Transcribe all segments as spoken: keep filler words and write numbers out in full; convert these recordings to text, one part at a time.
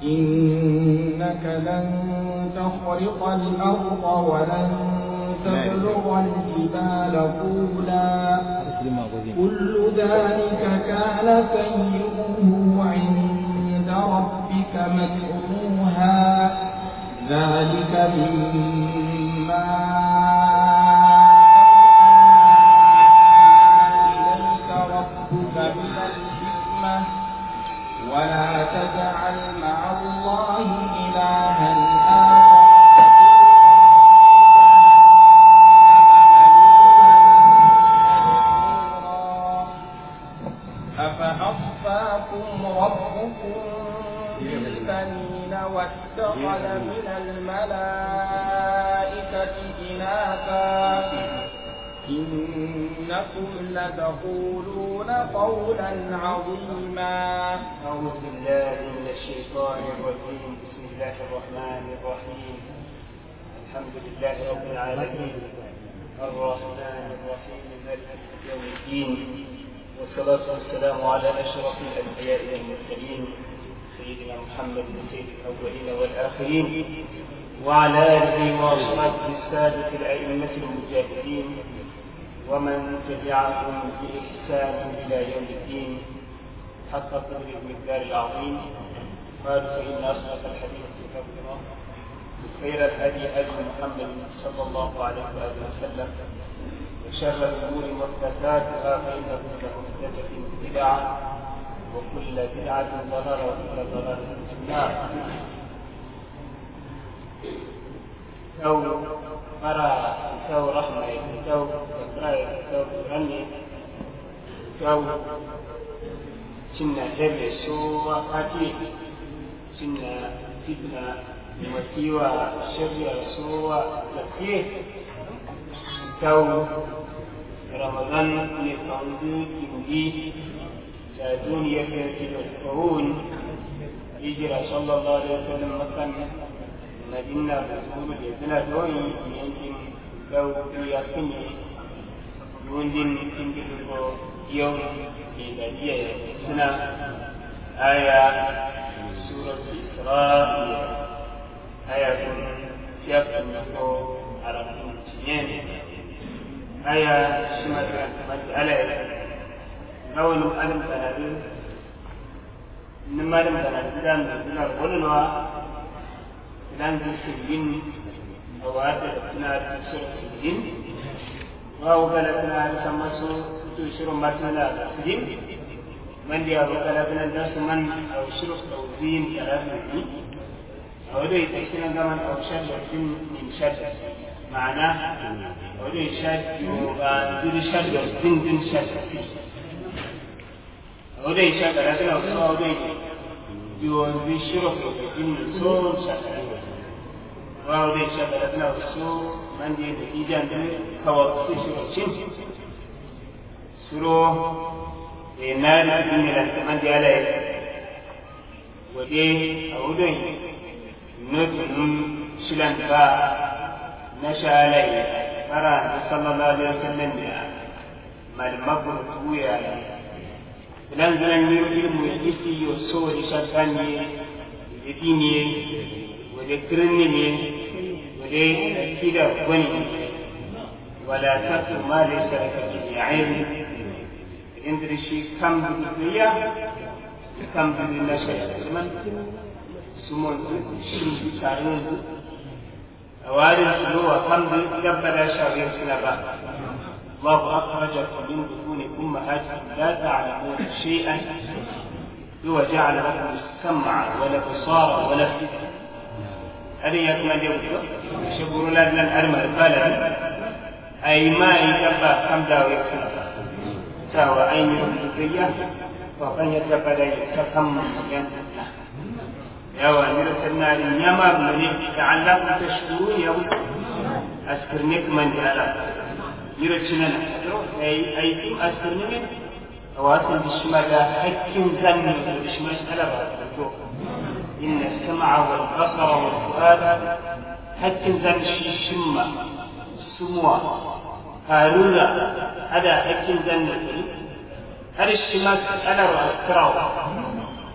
إنك لن تخرق الأرض ولن تبلغ الجبال طولا كل ذلك كان سيئه عند ربك مكروها ذلك مما إليك ربك من الحكمة ولا تجعل مع الله إلها آخر أفأصفاكم ربكم بالبنين واتخذ من الملائكة إناثا إنكم لتقولون قولا عظيما. أعوذ بالله من الشيطان الرجيم. بسم الله الرحمن الرحيم. الحمد لله رب العالمين الرحمن الرحيم مالك يوم الدين والصلاة والسلام على أشرف الأنبياء والمرسلين سيدنا محمد سيد الأولين والآخرين وعلى آله وأصحابه السادة الأئمة المجاهدين ومن تبعهم بإحسان إلى يوم الدين حق قدر المقدار العظيم. قال فإن أصدق الحديث كتاب الله خير الهدي هدي محمد صلى الله عليه وآله وسلم وشر الأمور محدثاتها فإن كل محدثة بدعة وكل بدعة ضلالة وكل ضلالة في النار. تو مرا تو رحمة تو كراية تو رني تو سنة هبة سوى قتيل سنة فتنة وتيوى شر سوى تكيه تو رمضان لقوضي كندي دنيا في القرون هجرة صلى الله عليه وسلم مكان مدينة رسول يدنا دوي يمكن لو يقيني يوندين تنجلو يوم ميلادية سنة آية سورة الإسراء آية سياق النفو على المسلمين آية شمال مسألة أول ألم تنادل إنما لم تنادل دام تنادل ولنوا تنادل سجين أو هذا تنادل سورة سجين وهو بلدنا سمسو تشير مرتنا سجين من دي أبو بلدنا الناس من أو شرف توزين ثلاثة أو ده يتكسنا كمان أو شرف من شرف معناه أو ده شرف يوغان شرف دين دين شرف أودي شكرا لكن أودي يوزي شرف إن سون شكرا وأودي شكرا لكن أودي من دي إيجان كوابس شرف شين سرو النار إن لكمان دي عليه ودي أودي نتنم شلان با نشأ عليه مرة صلى الله عليه وسلم ما المقر تويا lan zalan yiro ilmu isi yo so di shakani de dini wade kirni ne wade kida wani wala taqu ma laysa laka bihi ilm indri shi kam biya kam bi nashay zaman sumon shin bi tarin awarin su wa kam bi gabbada shawiyar sunaba الله أخرجكم من بطون أمهاتكم لا تعلمون شيئا هو جعل لكم السمع والأبصار والأفئدة هذه يكمل يوم شبور لنا الأرمى البلد أي ما يتبع حمدا ويكسر سوى أين الذرية وأن يتبع يتكم ينتهي يا وأمير النار يما من لعلكم تشكرون يوم أذكرنك من جعلك يرجعنا أي أي أذكرني أواصل بالشمال حكم ذنب بالشمال سلبا إن السمع والبصر والفؤاد حكم ذنب الشمة سموا هارولا هذا حكم ذنب هذا الشمال أنا وأذكره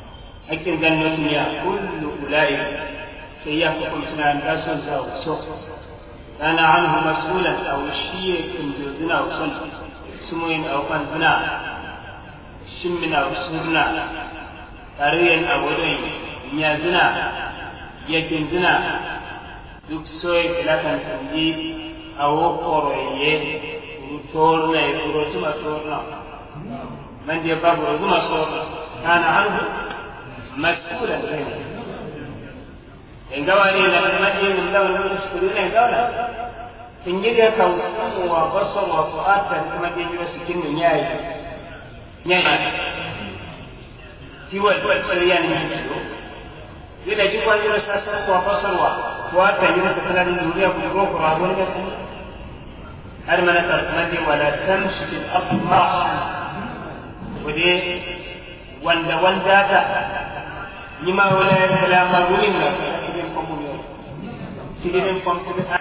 hakkin ganno duniya kullu ulai sai ya fi kun tunan rasul sa so kana anhu mas'ulan aw shiyakin juzna aw sun sumuin aw kan zina shimmina aw sunna tariyan awodai nya zina yakin zina duk soy lakan tanji aw koroye torna e kurotuma torna man dia babu ruma sorna kana anhu mas'ulan ghayra ingawa ni la madi min law al-muskulina ingawa tingiga kausamu wa basar wa fu'ata kuma dai biyo sikin nyai nyai tiwa tiwa tsariyan ni tiyo ila jikwa ni sasa wa basar wa fu'ata ni tsana ni duniya ku ro ko rabon ga har mana tarmadi wala tamshi fil ardi marhan wade wanda wanda ta ni ma wala kalama gurin da cikin komai cikin komai